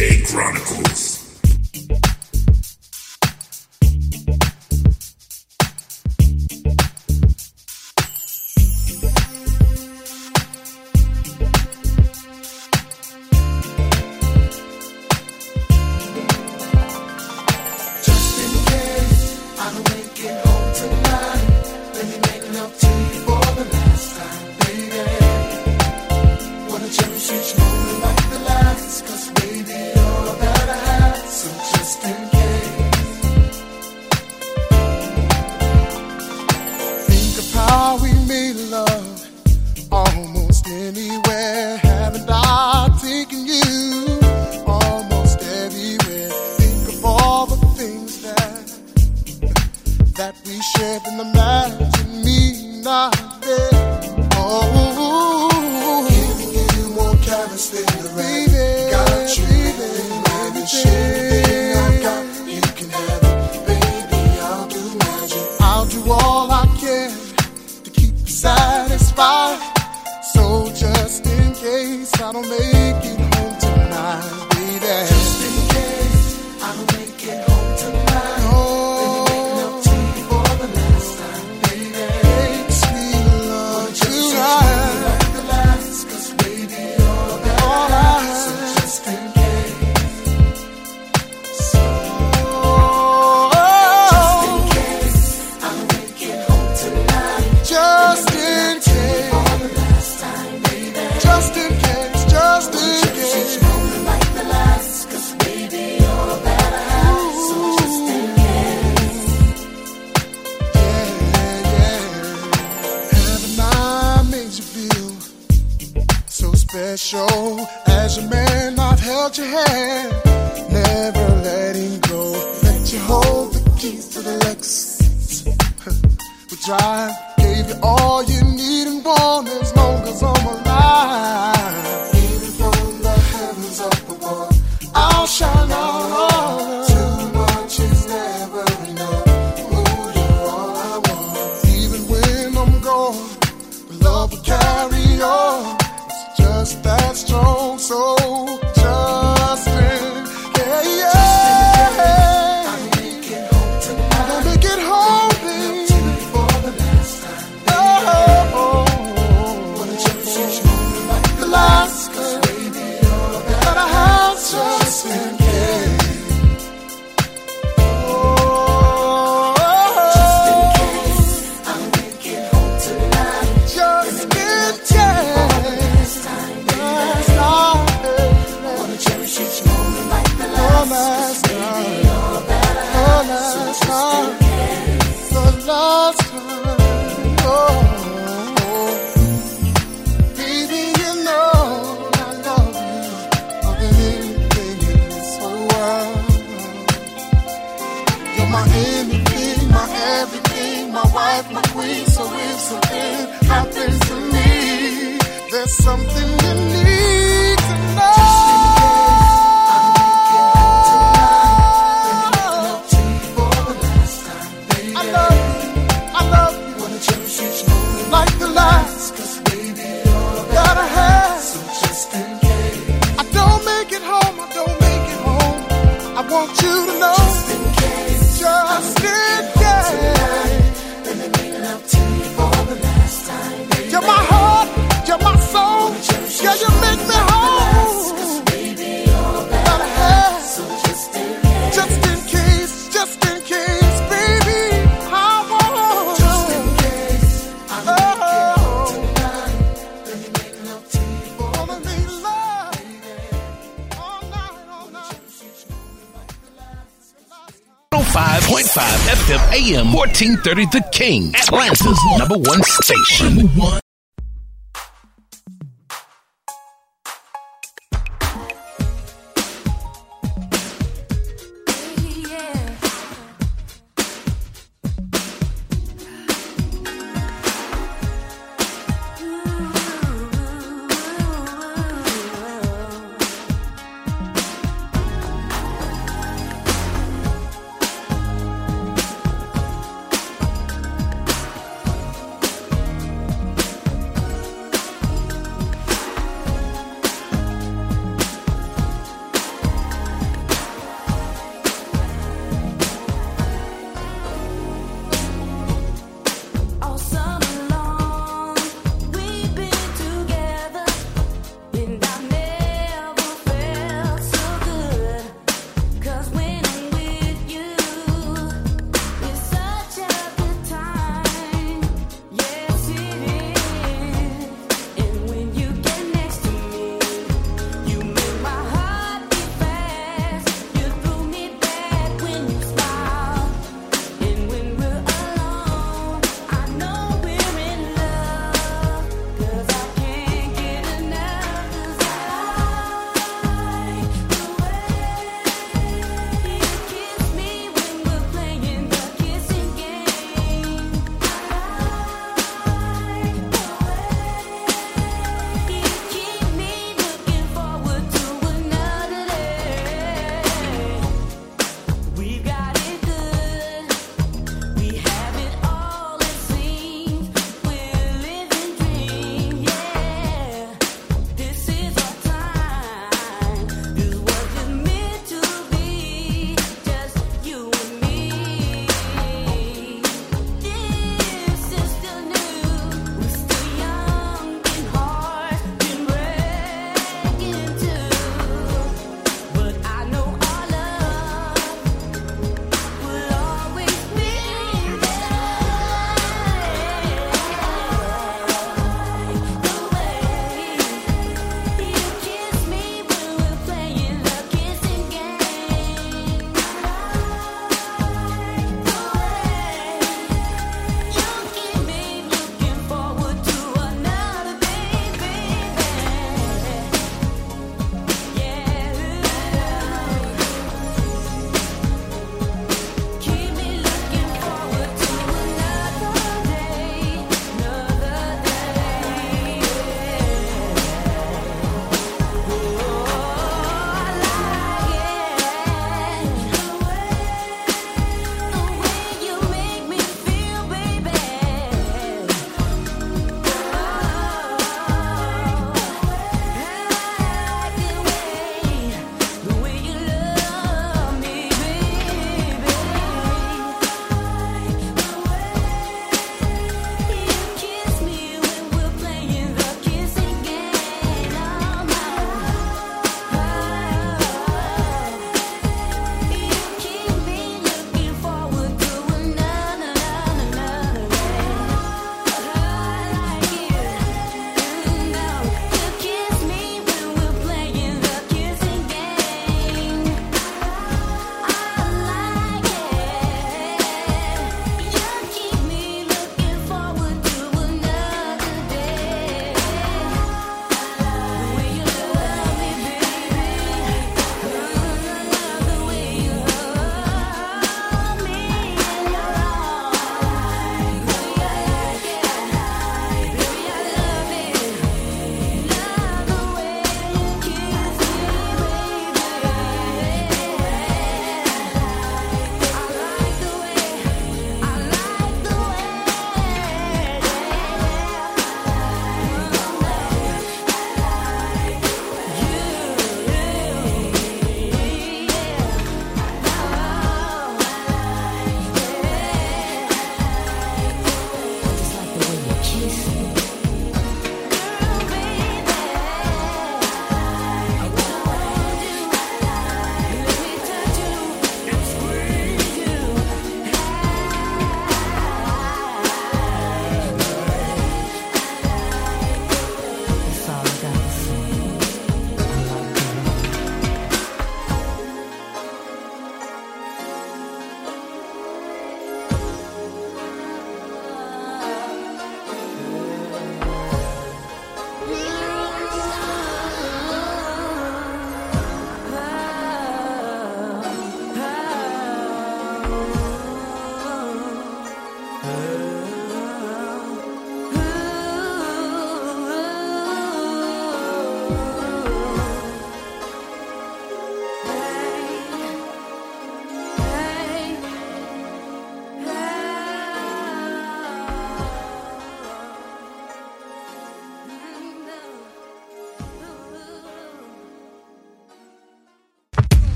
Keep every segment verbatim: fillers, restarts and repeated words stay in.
K Chronicles. five point five F M A M fourteen thirty The King, Atlanta's number one station. Number one.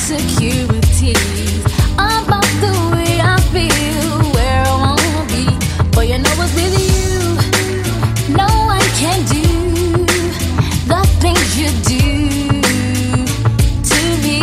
insecurities about the way I feel, where I wanna be. But you know what's with you? No one can do the things you do to me.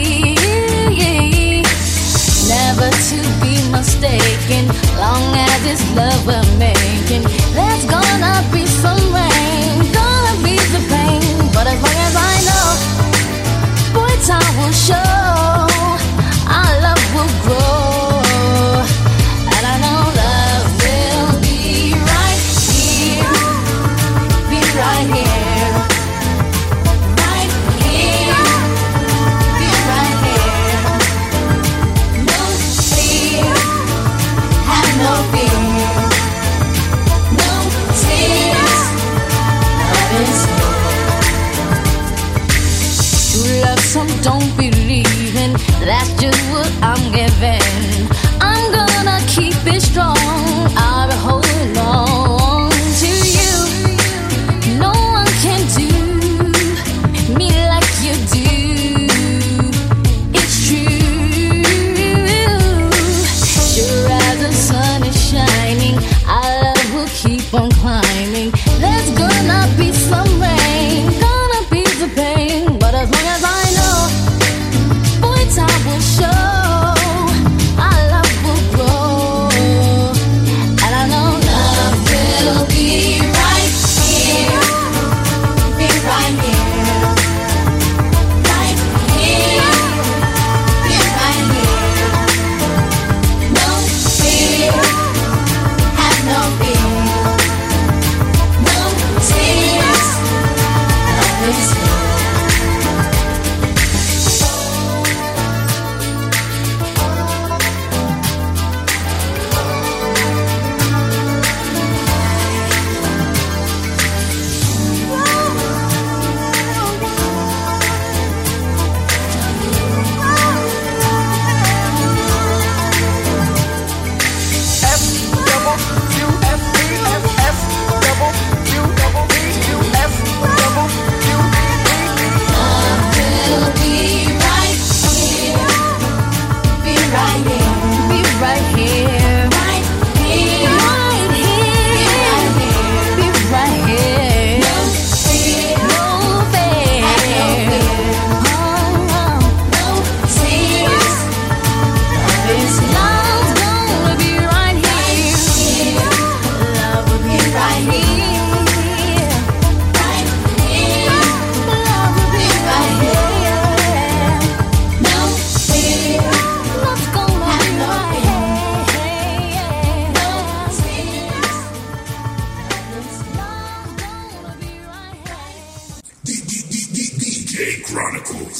Never to be mistaken, long as it's love we're making. There's gonna be some rain, gonna be the pain, but as long as I know, boy, time will show, our love will grow, and I know love will be right here, be right here, right here, be right here. No fear, have no fear, no tears, love is true love, some don't believe in. That's just what I'm giving. I'm gonna keep it strong. I'll be holding on to you. No one can do me like you do. It's true. Sure as the sun is shining, our love will keep on climbing. There's gonna be some rain, gonna be the pain, but as long as I know, boy, time will show, our love will grow, and I know love will be right here, be right here, right here, be right here. No fear, have no fear, no tears, love is here. Will be right here, be right here, be right here, right here, right here, be right here. No fear, no fear, no tears. Love is love's gonna be right here. Love will be right here, right here. Love will be right here. No fear, love's gonna be right here. No tears, love's gonna be right here. D J Chronicles.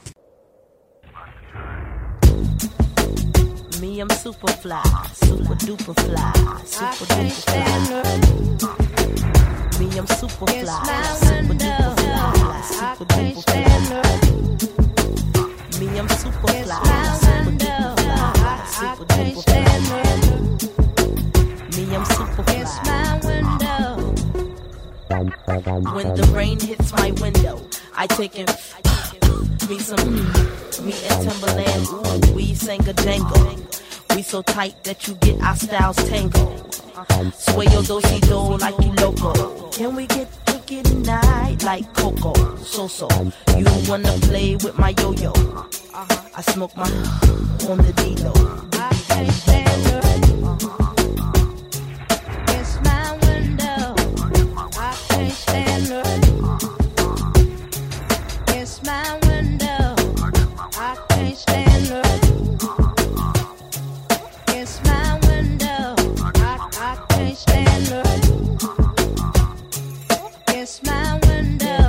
Me, I'm super fly, super duper fly, super duper fly. Me, I'm super fly, super duper fly, super duper fly. Me, I'm super fly, super duper fly, super duper fly. Me, I'm super fly. When the rain hits my window, I take in me some me and Timberland. Ooh, we sang a jangle. We so tight that you get our styles tangled. Sway your do-si-do like you loco. Can we get wicked tonight like Coco? So-so, you wanna play with my yo-yo? I smoke my on the D-Lo. I can't stand her. It's my window. I can't stand her. It's my window. I can't stand her. It's my window. I, I can't stand her. It's my window.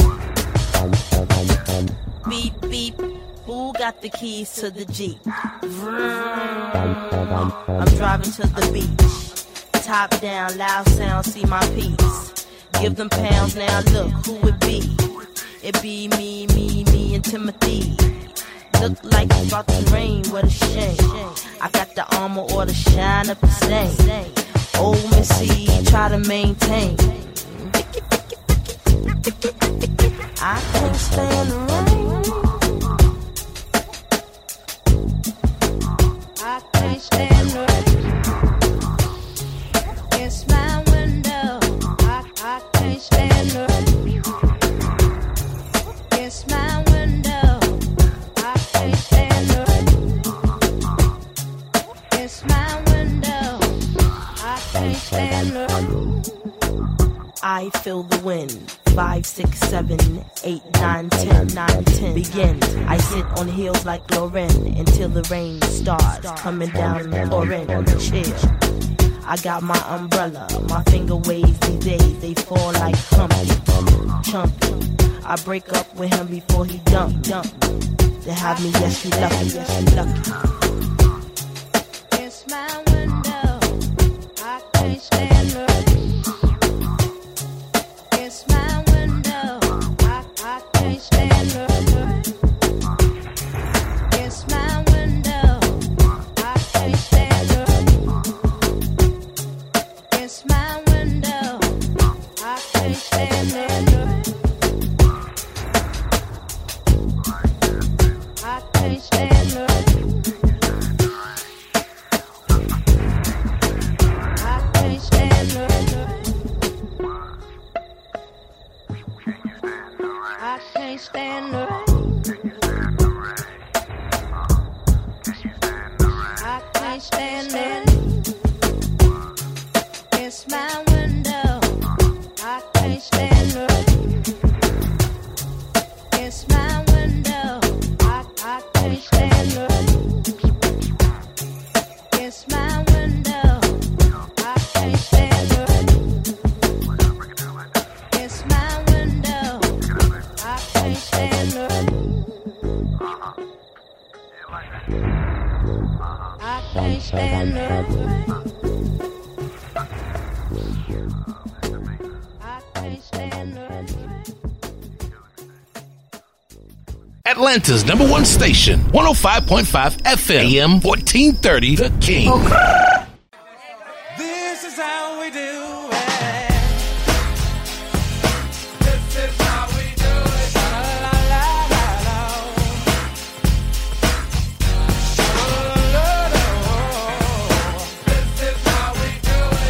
Beep, beep. Who got the keys to the Jeep? Vroom. I'm driving to the beach. Top down, loud sound, see my piece. Give them pounds now, look who it be. It be me, me, me, and Timothy. Look like it's about to rain, what a shame. I got the armor or the shine up the stain. Old Missy, try to maintain. I can't stand the rain. I feel the wind. Five, six, seven, eight, nine, ten, nine, ten. Begin. I sit on heels like Lauren until the rain starts coming down, pouring. Chill. I got my umbrella. My finger waves these days. They fall like Humpty, Chumpty. I break up with him before he dump, dump. They have me, yes, she lucky, yes, she lucky. It's my window. I can't stand her. It's my window. I, I can't stand her. It's my window. I can't stand her. It's my window. I can't stand her. I can't stand her. I can't stand her. I can't stand her. I can't stand her. It's my window. I can't stand her. It's my window. I, I can't stand her. It's my window. I can't stand her. It's my window. I can't stand her. I can't stand her. I can't stand her. Atlanta's number one station, one oh five point five F M, A M fourteen thirty, The King. This is how we do it. This is how we do it. Sha-la-la-la-la-la. Sha-la-la-la-la-la. This is how we do it.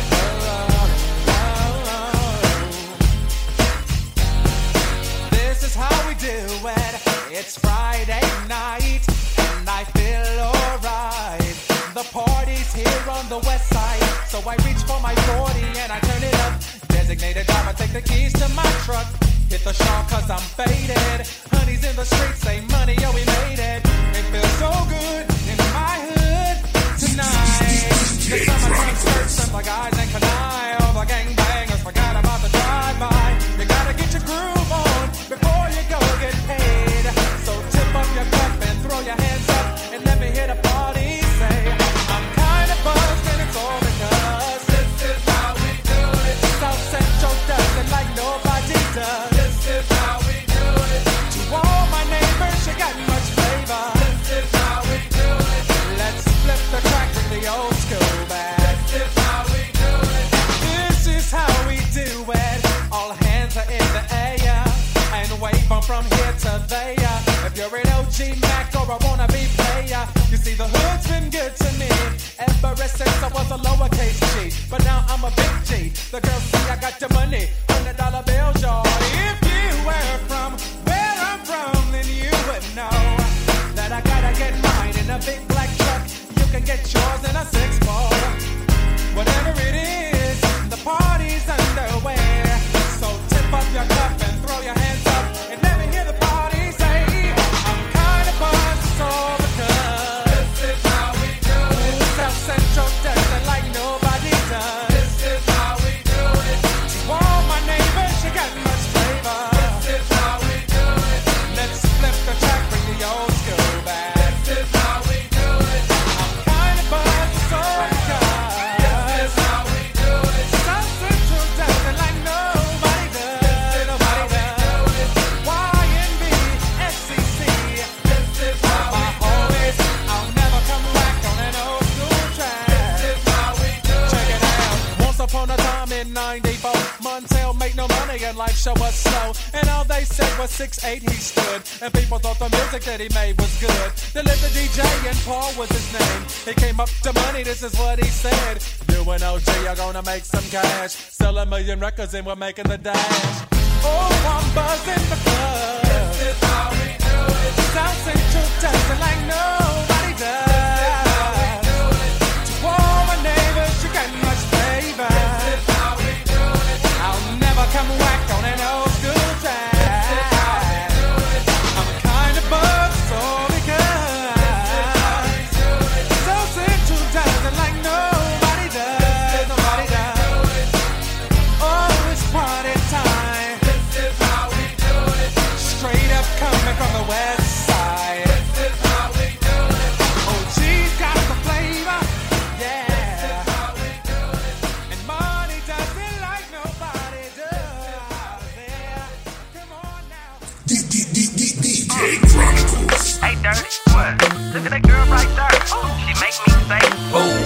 This is how we do it. It's Friday night and I feel alright. The party's here on the west side, so I reach for my forty and I turn it up. Designated driver, take the keys to my truck. Hit the shawl cause I'm faded. Honey's in the streets, say money, yo, we made it. It feels so good in my hood tonight. The summertime skirts, simple guys and canine. All the gangbangers forgot about the drive-by. You gotta get your groove on before you go get paid. So tip up your cup and throw your hands up and let me hear the party say, I'm kinda buzzed and it's all because This is how we do it. South Central does it like nobody does. This is how we do it. To all my neighbors, you got much flavor. This is how we do it. Let's flip the track with the old school back. This is how we do it. This is how we do it. All hands are in the air and wave them from here to there. If you're an O G Mac or a wannabe player, you see the hood's been good to me ever since I was a lowercase G. But now I'm a big G. The girls see I got the money, hundred dollar bills, y'all. If you were from where I'm from, then you would know that I gotta get mine in a big black truck. You can get yours in a six four. Whatever it is, the party's underway. So tip up your cup and throw your hands up and let me hear the party say, I'm kinda buzzed, it's all because This is how we do it. South Central does it like nobody does. This is how we do it. To all my neighbors, you got much flavor. This is how we do it. Let's flip the track, bring the old school back. This is how we do it. I'm kinda buzzed, it's all because This is how we do it. South Central does it like nobody does. Nobody does. Y N B, S C C. This is how My we do it. homies, I'll never come back on an old school track. This is how we do it. Check it out. Once upon a time in ninety-four, Montel made no money and life show was slow. And all they said was six eight he stood. And people thought the music that he made was good. They lived the D J and Paul was his name. He came up to money, this is what he said. You and O G are gonna make some cash. Sell a million records and we're making the dash. Oh, I'm buzzing the club. This is how we do it. South Central does it like nobody does. To all my neighbors, you got much flavor. dirty. What? Look at that girl right there. She make me say, Ooh,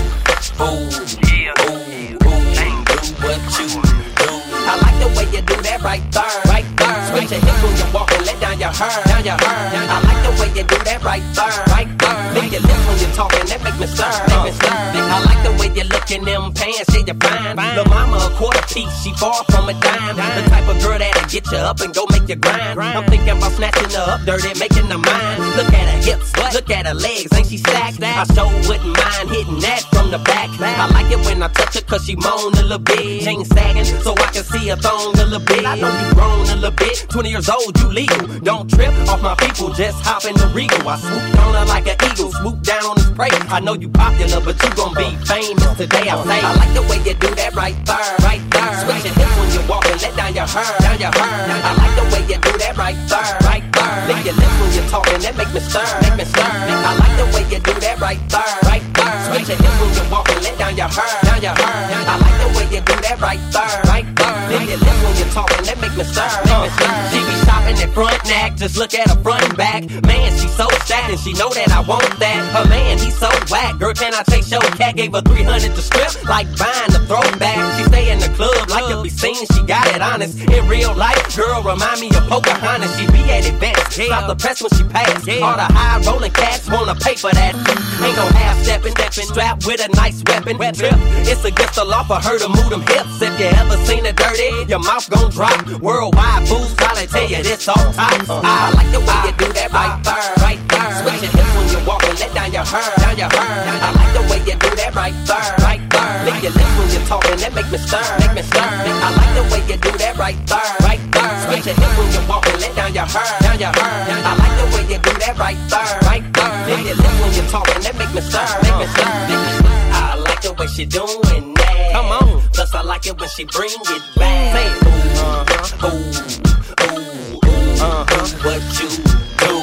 ooh, yeah, ooh, ooh, do what you do. I like the way you do that right there, right there. Switch your hips when you walk and let down your hair, down your hair. I like the way you do that right there, right there. Lick your lips when you're talking, that make me stir, make me stir. I like the way you look in them pants, yeah, you're fine. Lil' mama a quarter piece, she far from a dime. The type of girl that'll get you up and go make you grind. I'm thinking about snatching her up dirty, making her mine. Look at her hips, look at her legs, ain't she stacked? I sure wouldn't mind hitting that from the back. I like it when I touch her cause she moan a little bit. Chain sagging so I can see her thong a little bit. I know you grown a little bit, twenty years old, you legal. Don't trip off my people, just hop in the Regal. I swooped on her like an eagle, swoop down on his prey. I know you popular, but you gon' be famous today, I say. I like the way you do that right there, right there. Switch your hips when you walk and let down your hair, down your hair. I like the way you do that right there, right there. Lick your lips when you're talking, that make me stir, make me stir. I like the way you do that right there, right there. Switch your hips when you walk and let down your hair, down your hair. I like the way you do that right there, right there. Lick your lips when you're talking, that make me stir, make me stir. She be shopping at front neck, just look at her front and back. Man, she so sad and she know that I want that. Her man, he so whack. Girl, can I take your cat? Gave her three hundred to strip, like buying the throwback. She stay in the club like to be seen, she got it honest. In real life, girl, remind me of Pocahontas. She be at events, stop the press when she pass. All the high rolling cats wanna pay for that. Ain't no half stepping, strapped with a nice weapon. Trip, it's against the law for her to move them hips. If you ever seen her dirty, your mouth gon' drop. Worldwide fools probably tell you this all time. I like the way you do that right there, right there. Switch your hips when you walk and let down your hair, down your hair. I like the way you do that right there, right there. Lick your lips when you're talking, that make me stir, make me stir. I like the way you do that right there, right there. Switch your hips when you walk and let down your hair, down your hair. I like the way you do that right there, right there. Lick your lips when you're talking, that make me stir, make me stir, make me stir. I like the way she doing that. Come on. Plus I like it when she bring it back. Say it. Ooh, uh-huh. Ooh, ooh, ooh, uh-huh. What you do?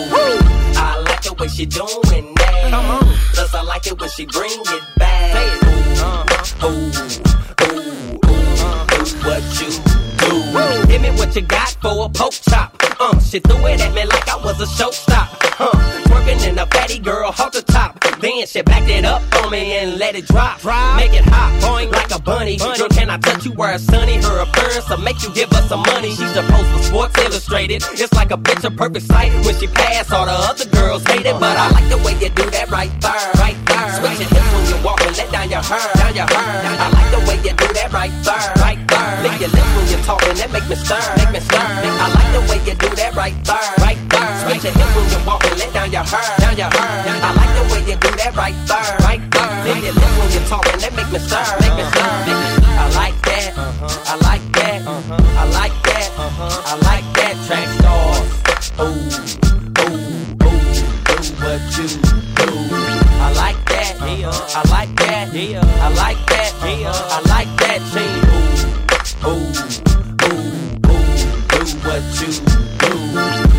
I like the way she doing that. Come on. Plus I like it when she bring it back. Say it. Ooh, uh-huh. Ooh, ooh, ooh, uh-huh. What you do? Give me what you got for a poke chop. Uh, she threw it at me like I was a showstop. Huh, twerking in a fatty girl off the top. Then she backed it up on me and let it drop. Make it hot, boing like a bunny. Girl, can I touch you where it's sunny? Her appearance will make you give her some money. She's supposed for Sports Illustrated. It's like a picture perfect sight. When she pass, all the other girls hate it. But I like the way you do that right there, right there. Switch your hips when you walk and let down your hair, down your hair. I like the way you do that right there, right there. Lick your lips when you're talking, that make me stir, make me stir. I like the way you do that right there, right there. Switch your hips when you walk and let down your hair, down your hair. I like the way you do that right there, right there. Lick your lips when you're talking, that make me stir, make me stir, make me stir. I like that, I like that, I like that, I like that. Track stars, ooh, ooh, ooh, do what you do. I like that, I like that, I like that, I like that. Say ooh, ooh, ooh, ooh, do what you do.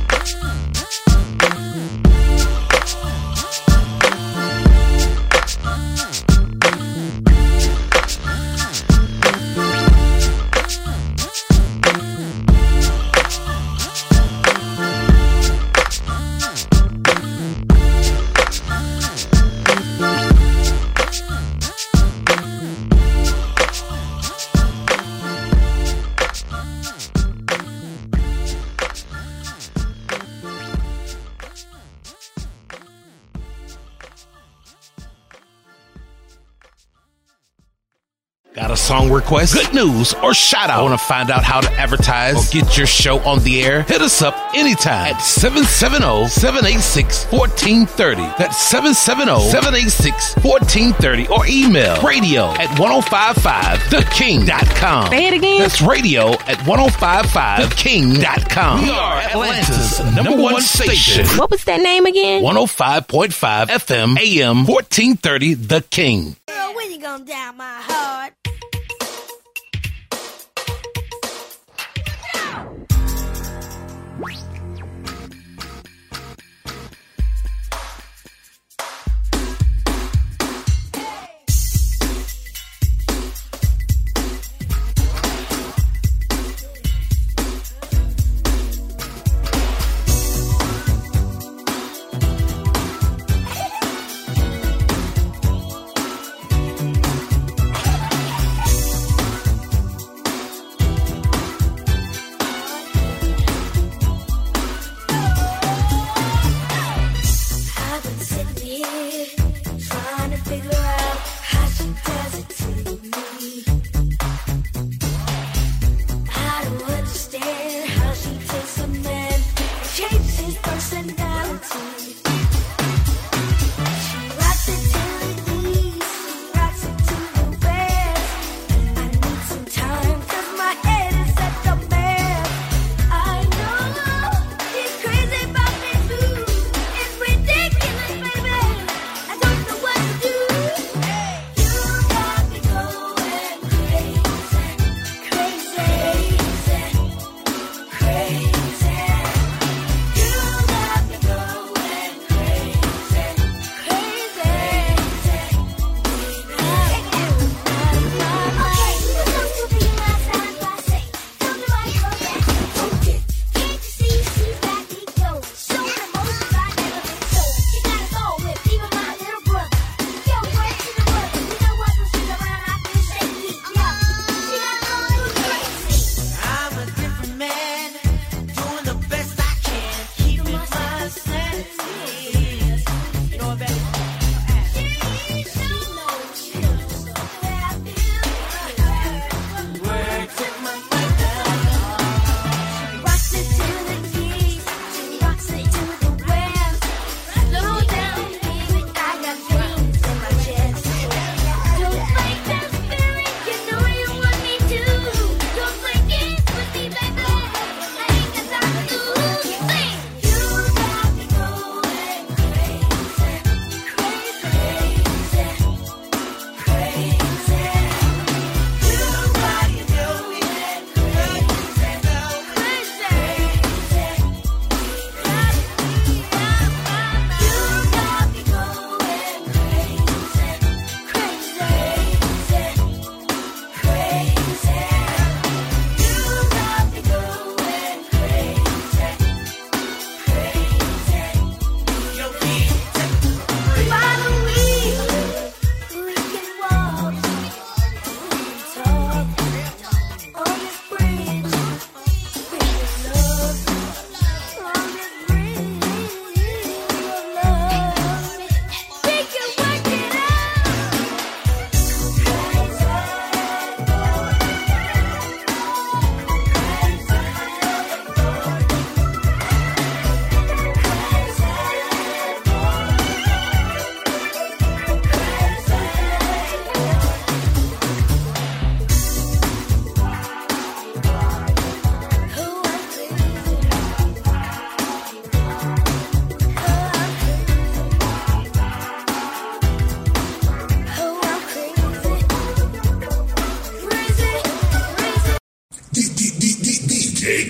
Got a song request, good news, or shout out? Want to find out how to advertise or get your show on the air? Hit us up anytime at seven seven zero, seven eight six, one four three zero. That's seven seven zero, seven eight six, one four three zero or email radio at ten fifty-five the king dot com. Say it again. That's radio at ten fifty-five the king dot com. We are Atlanta's number one station. What was that name again? one oh five point five F M A M fourteen thirty The King. Girl, when you gonna down my heart?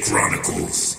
Chronicles.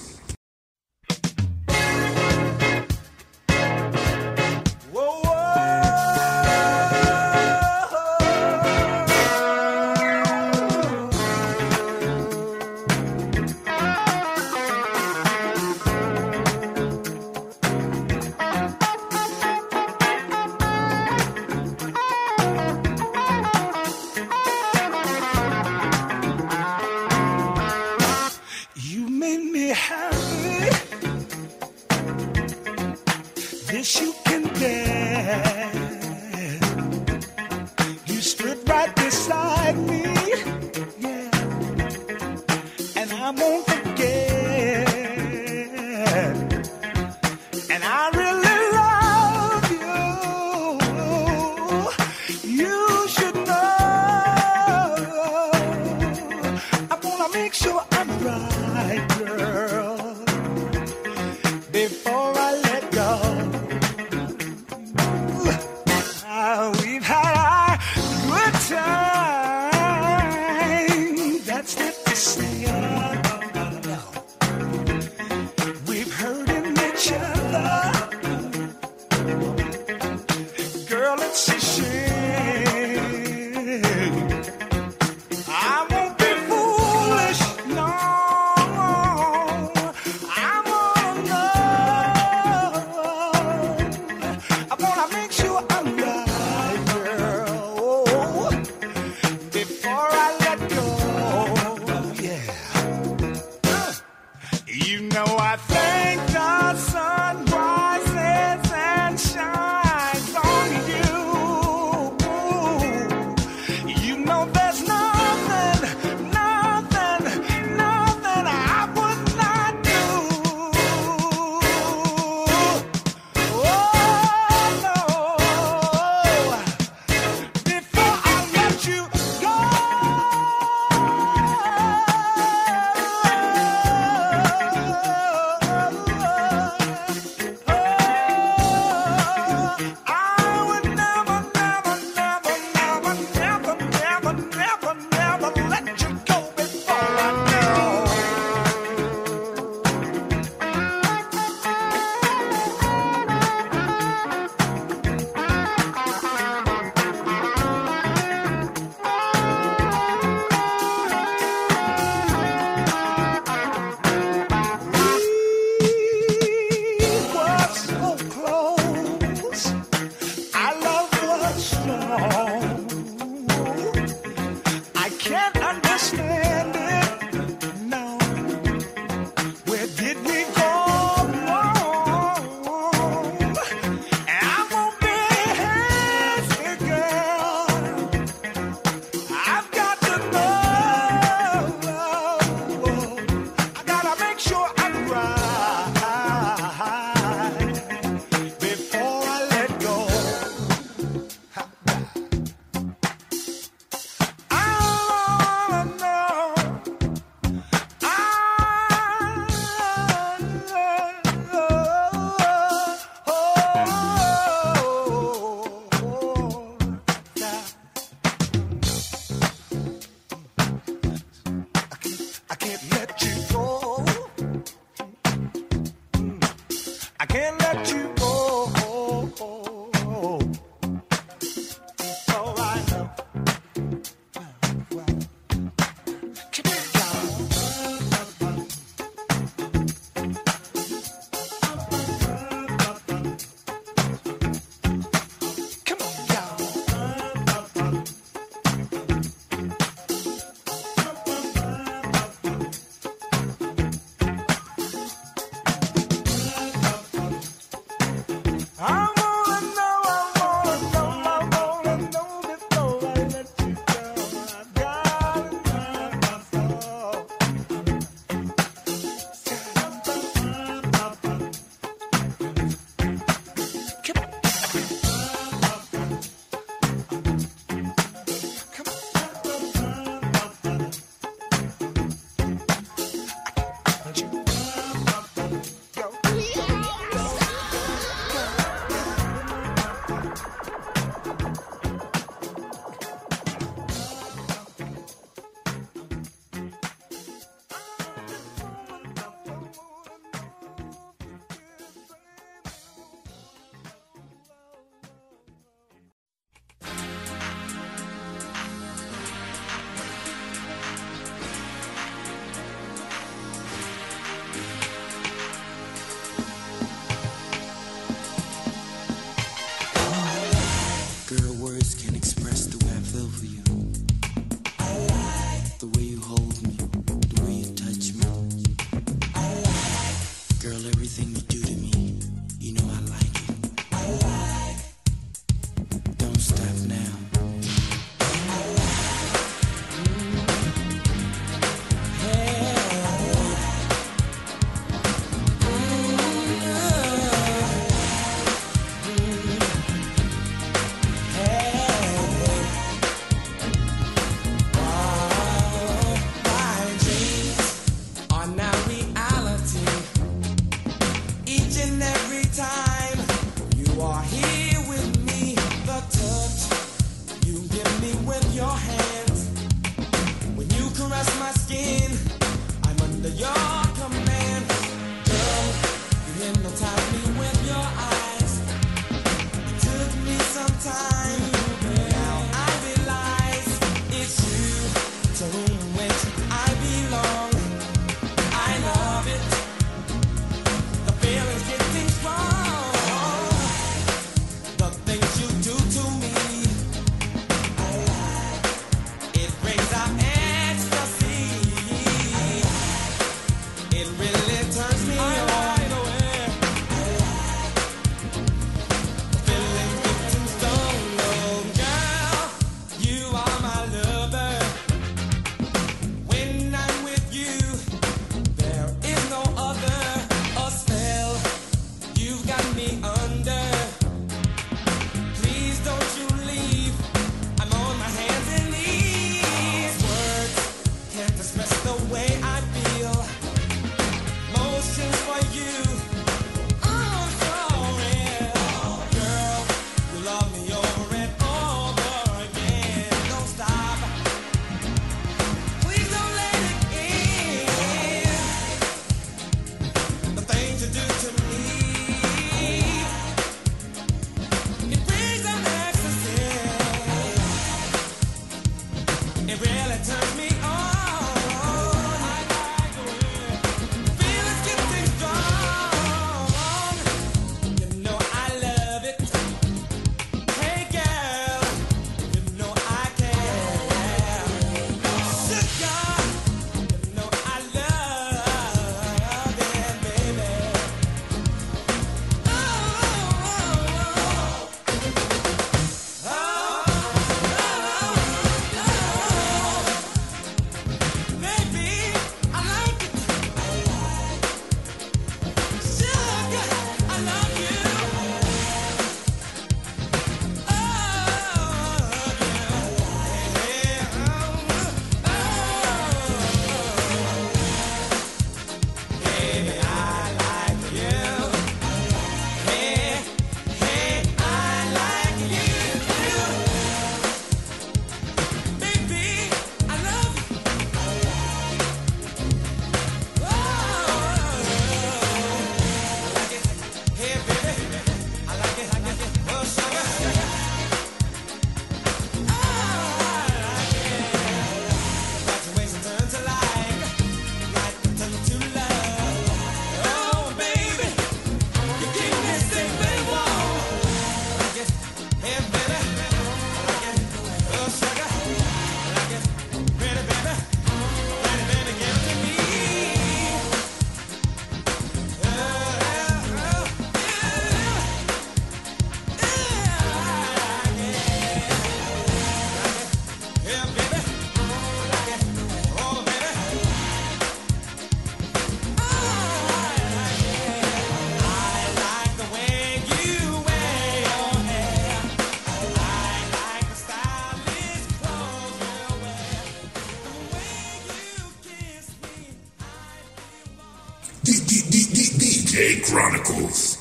J Chronicles.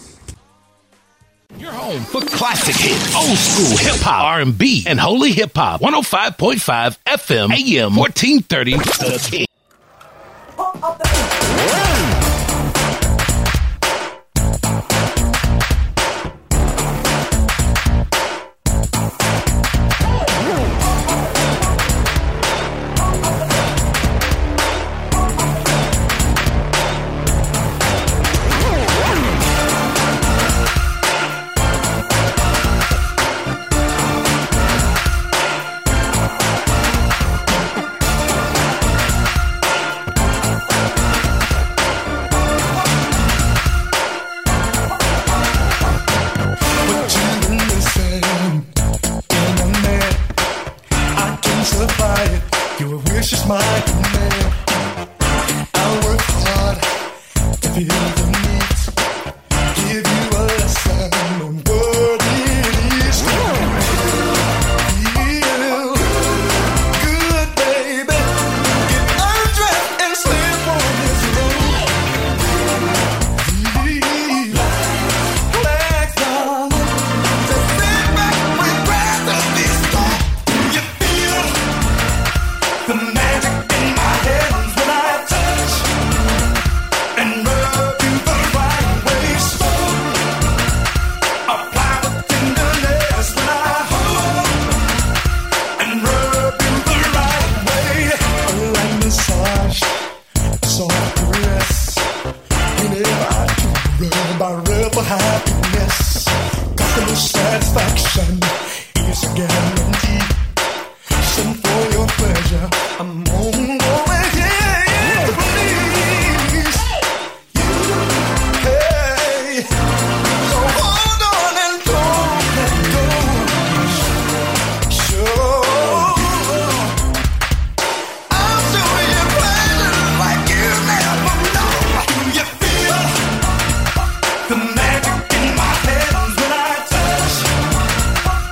Your home for classic hits, old school hip hop, R and B, and holy hip hop. one oh five point five F M, A M, fourteen thirty. The King. The magic in my hands when I touch.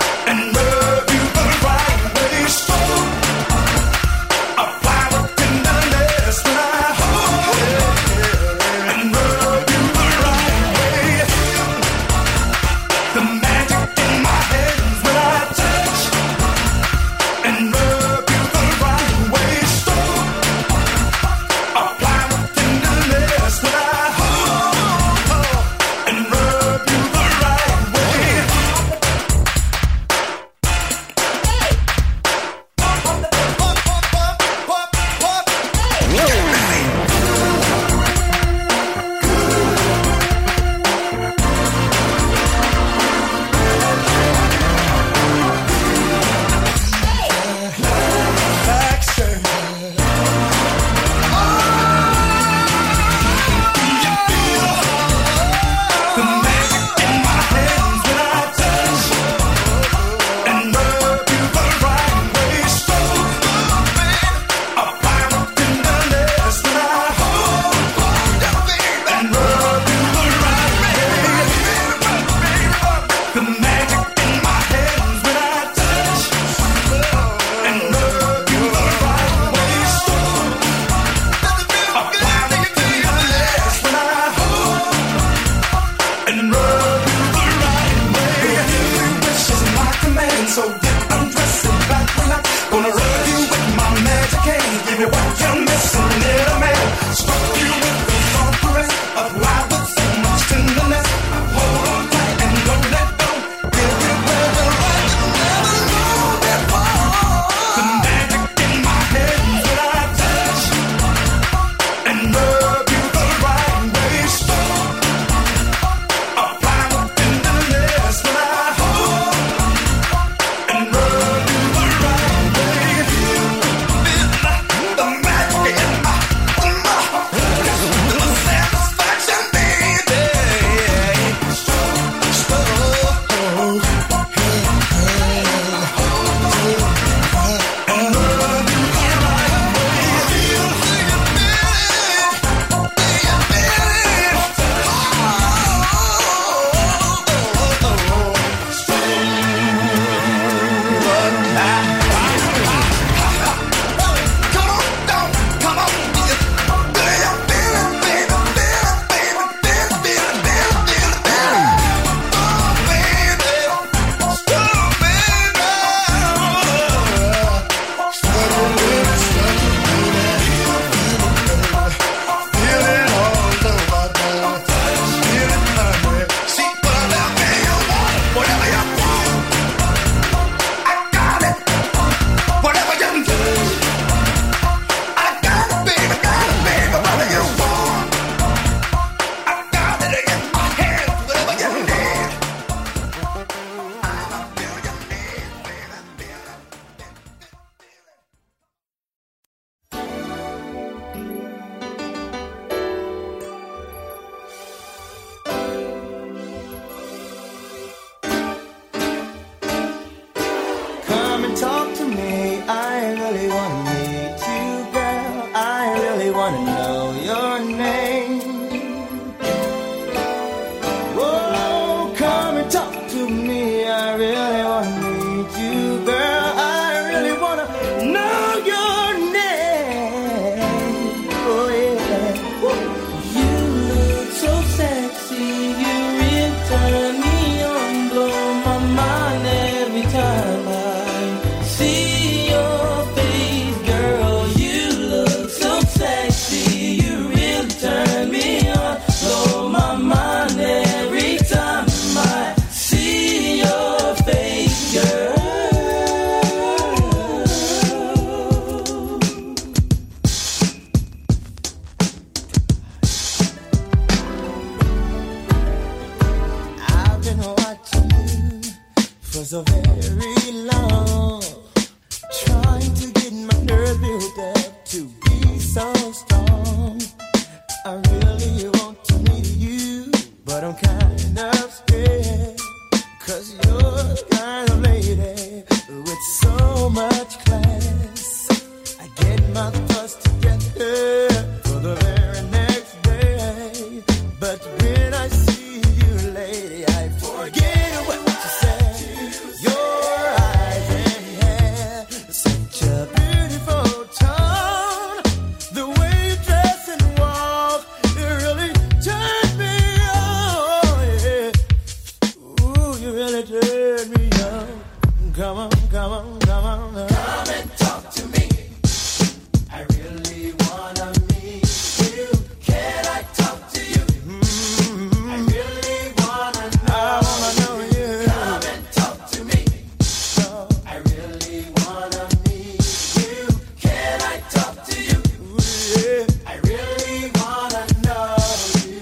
for so very long, trying to get my nerve built up to be so strong. I really want to meet you, but I'm kind of scared, 'cause you're the kind of lady with so much class. I get my thoughts together for the very next day, but when I see you, lady, I forget what you said. Your eyes and hair, such a beautiful tone. The way you dress and walk, it really turned me on. Yeah. Ooh, you really turned me on. Come on, come on, come on. Come and talk to me. I really wanna meet you. Can I talk to you? Mm-hmm. I really wanna know. I wanna know you. Come and talk to me. So I really wanna meet you. Can I talk to you? Ooh, yeah. I really wanna know you.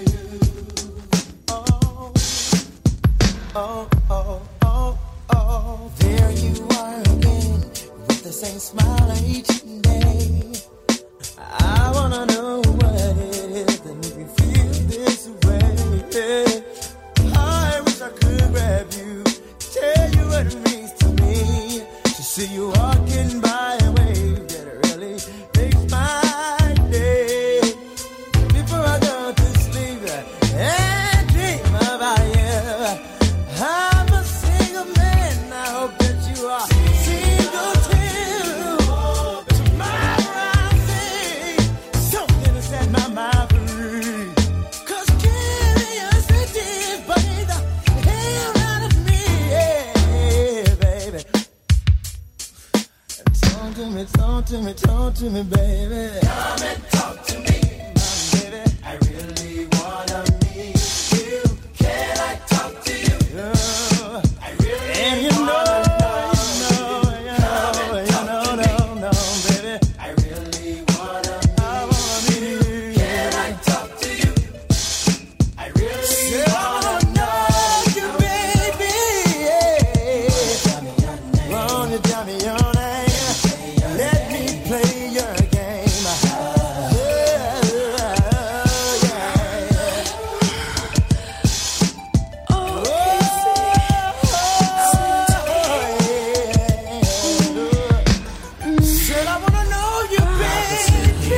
Oh, oh, oh, oh, oh. There you are again, with the same smile each day. I wanna know what it is that makes me feel this way. I wish I could grab you, tell you what it means to me, to see you walking by a wave that really makes my day. Before I go to sleep and dream about you, I'm a single man. I hope that you are single too. Tomorrow I'll say something to set my mind free. 'Cause curiosity is burning the hell out of me, yeah, baby. Talk to me, talk to me, talk to me, baby. Come and talk to me, my baby. I really wanna meet you. Can I talk to you? Yeah. I really and you know, you know, you know, you know, no, no, baby. I really wanna meet I wanna meet you. Can I talk to you? I really yeah, wanna know you, baby. Yeah. Won't you tell me your name? Let me play your game. Yeah, yeah. Oh, yeah. Said I wanna know you, baby.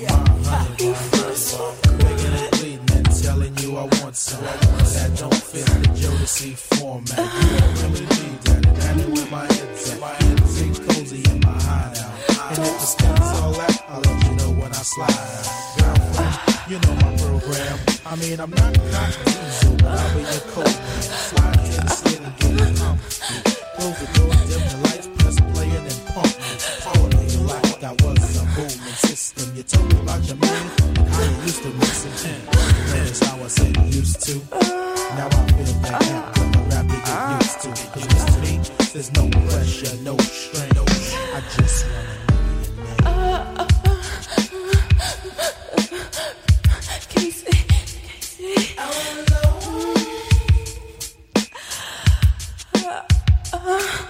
Begging and pleading and telling you I want some that don't fit the Jodeci format. You don't really need that, and that ain't where my head's at. My head's ain't cozy in my hideout, and if the spins all that, I'll let you know when I slide out. Girlfriend, you know my program. I mean, I'm not not diesel, but I'll be your coat man. Slide to the skid and get it comfy. Close the door, dim the lights, press play and then pump me. Power me like I was a booming system. You told me about your man, and how you used to mix and ten. Man, it's how I said used to. Now I feel that now, but the rap to get used to. 'Cause to me, there's no pressure, no strain. I just wanna know your name. Casey, Casey. I wanna know. I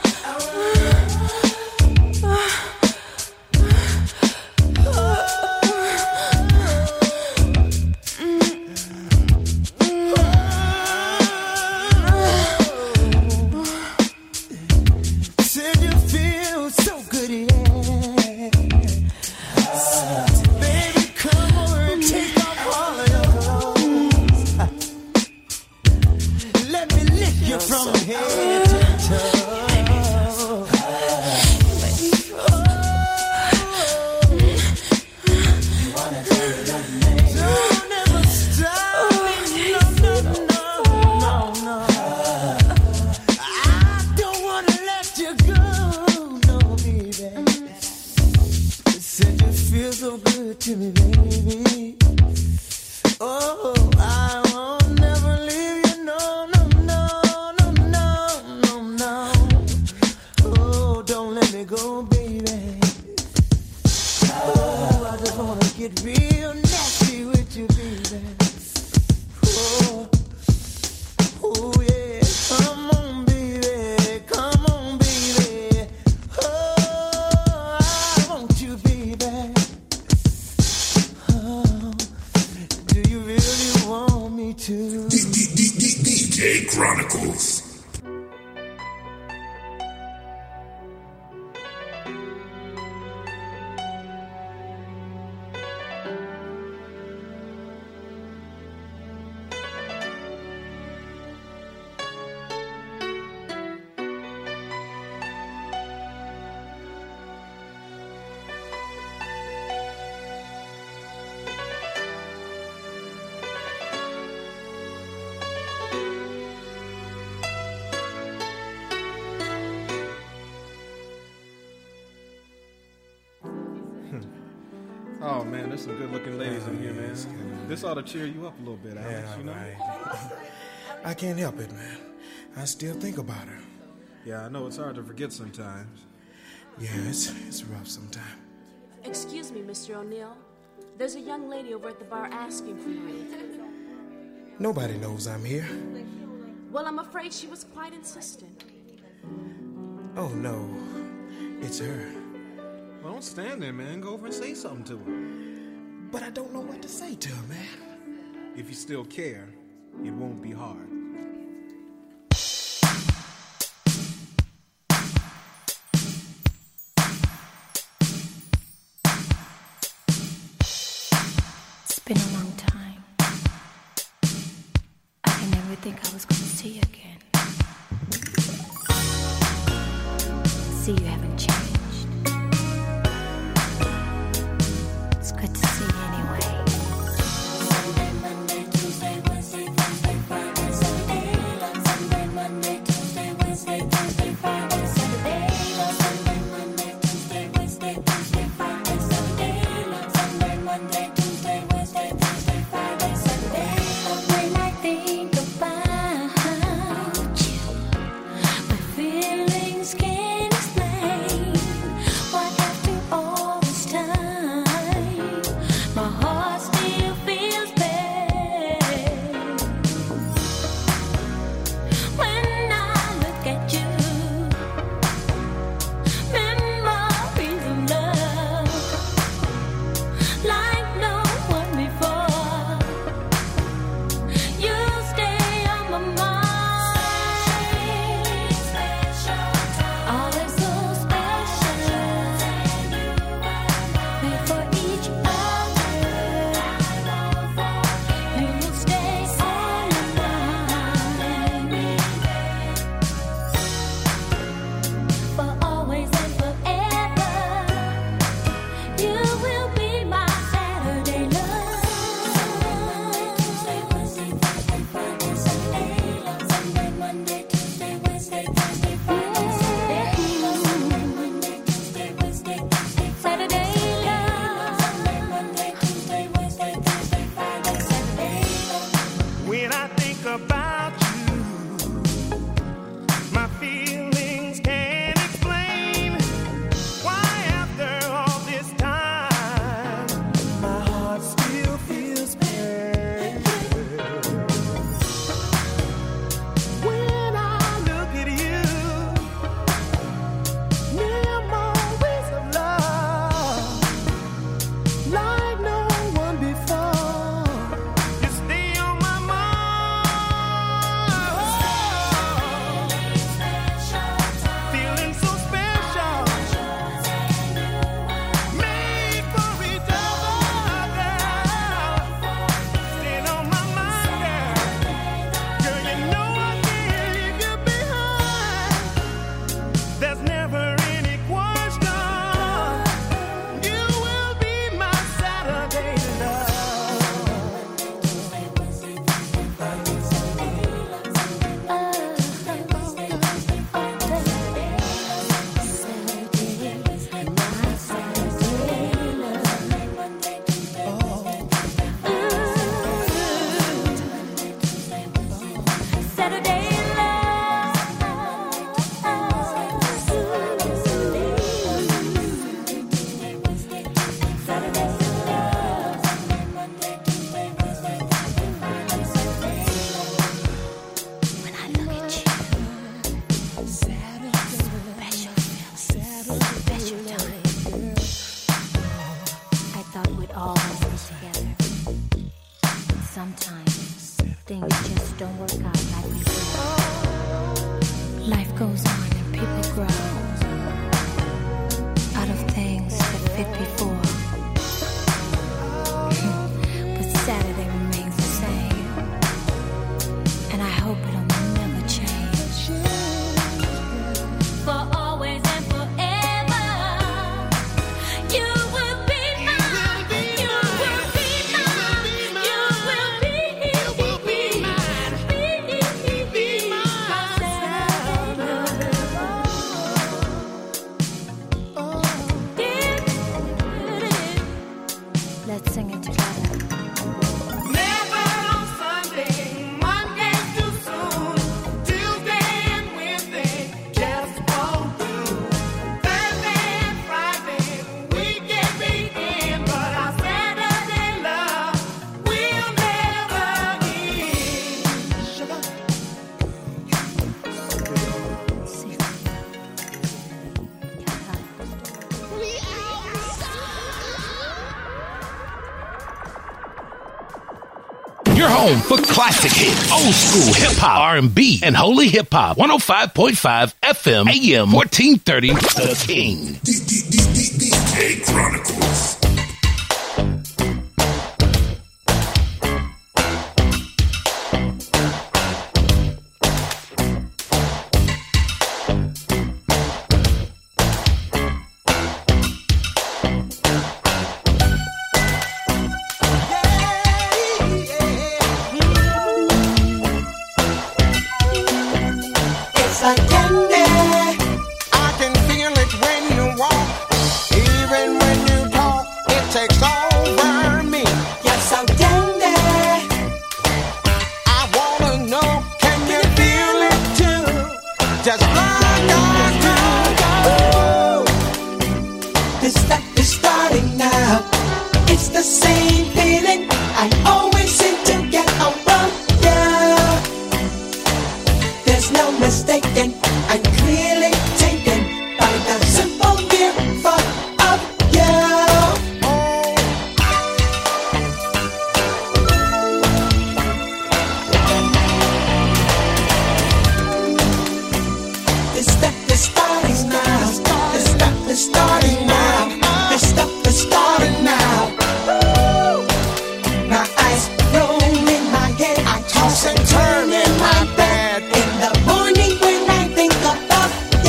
said you feel so good, yeah. Baby, come over and take off all of your clothes. Let me lift you from head to toe. Don't ever stop me, no, no, no, no, no. I don't wanna let you go, no, baby. Said you feel so good to me, baby. Oh, I won't never leave you, no, no, no, no, no, Chronicles. Oh man, there's some good-looking ladies in here, man. This ought to cheer you up a little bit, Alex. Yeah, you know? right. I can't help it, man. I still think about her. Yeah, I know it's hard to forget sometimes. Yeah, it's it's rough sometimes. Excuse me, Mister O'Neill. There's a young lady over at the bar asking for you. Nobody knows I'm here. Well, I'm afraid she was quite insistent. Oh no, it's her. Well, don't stand there, man. Go over and say something to her. But I don't know what to say to her, man. If you still care, it won't be hard. It's been a long time. I can never think I was going to see you again. See, you haven't changed. It's good to see you anyway. Sunday, Monday, Tuesday, Wednesday, Thursday, Friday, Saturday. Sunday, Monday, Tuesday, Wednesday, Thursday, Friday, Saturday. Sunday, Monday, Tuesday, Wednesday, Thursday, Friday, Saturday. Sunday, Monday, Tuesday, Wednesday, Thursday, Friday, Saturday. When I think about you, my feelings can't explain. Life goes on and people grow out of things that fit before. But Saturday remains the same, and I hope it'll never change. For always and forever, you will be mine. You will be mine. You will be, will be mine. Be mine. Let's sing it together. Never on Sunday, Monday too soon, Tuesday and Wednesday just won't do. Thursday and Friday, weekend begin, but our Saturday love will never end. Sugar. Your home for classic hits, old school hip hop, R and B, and holy hip hop. one oh five point five F M, A M, fourteen thirty, The King. D J Chronicles. It's like candy. I can feel it when you walk, even when you talk. It takes over me. You're so dandy. I wanna know, can you feel it too? Just like I do. This stuff is starting now. It's the same feeling I always seem to get around you. There's no mistaking, I'm clearly taken by the simple mere thought of you. This stuff is starting now. This stuff is starting now. This stuff is starting now. My eyes roll in my head. I toss and turn in my bed. In the morning when I think about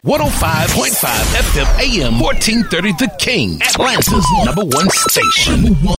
one oh five point five F M A M fourteen thirty The King, Atlanta's number one station.